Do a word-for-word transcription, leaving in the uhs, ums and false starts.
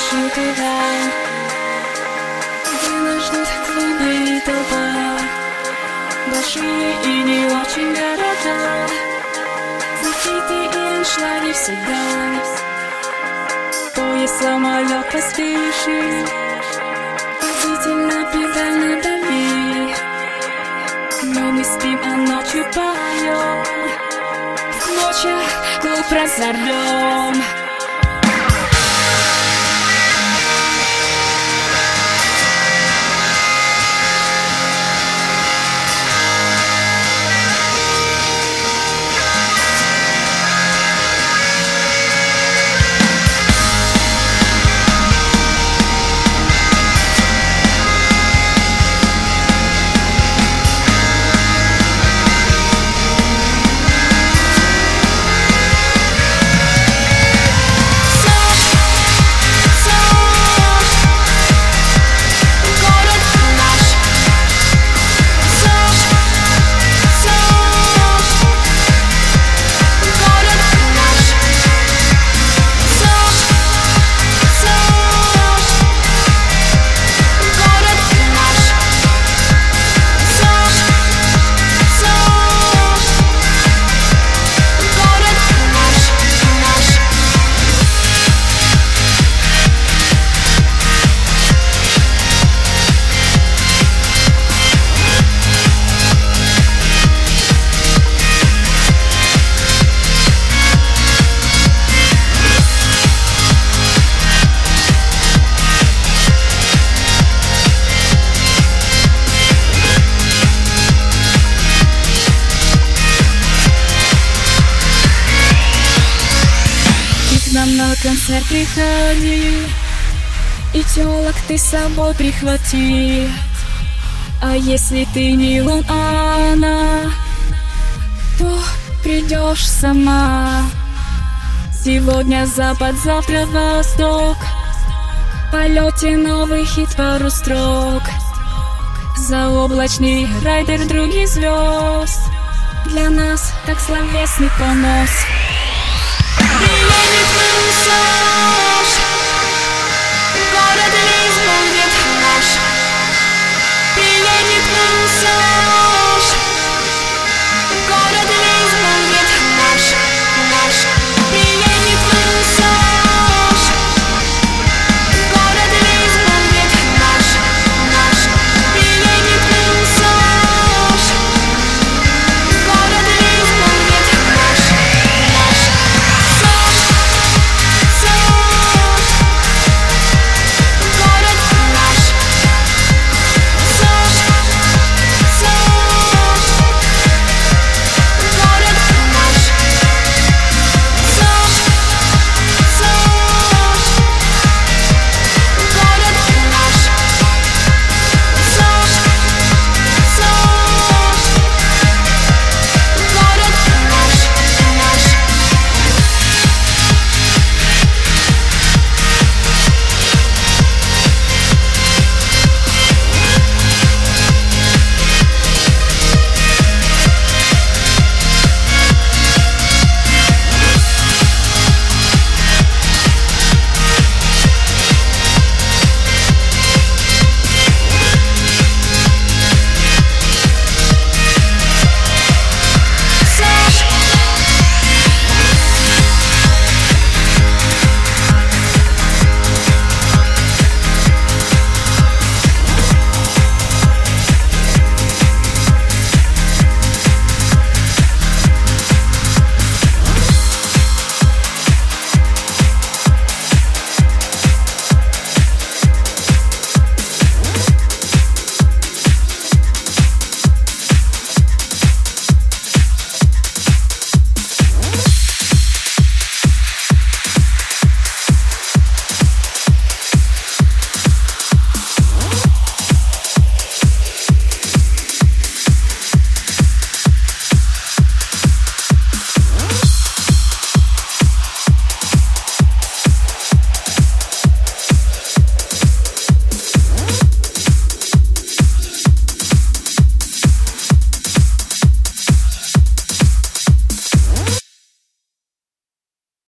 спешу туда, где нас ждут клубы и толпа, большие и не очень города, за хиты и аншлаги всегда. Поезд, самолет поспешит, поразительно педаль надави, но мы спим, а ночью поем, в ночах клуб разорвем. На концерт приходи, и тёлок ты с собой прихвати. А если ты не он, а она, то придешь сама. Сегодня запад, завтра восток, в полете новый хит, пару строк. Заоблачный райдер других звезд, для нас так словесный понос. Приедет на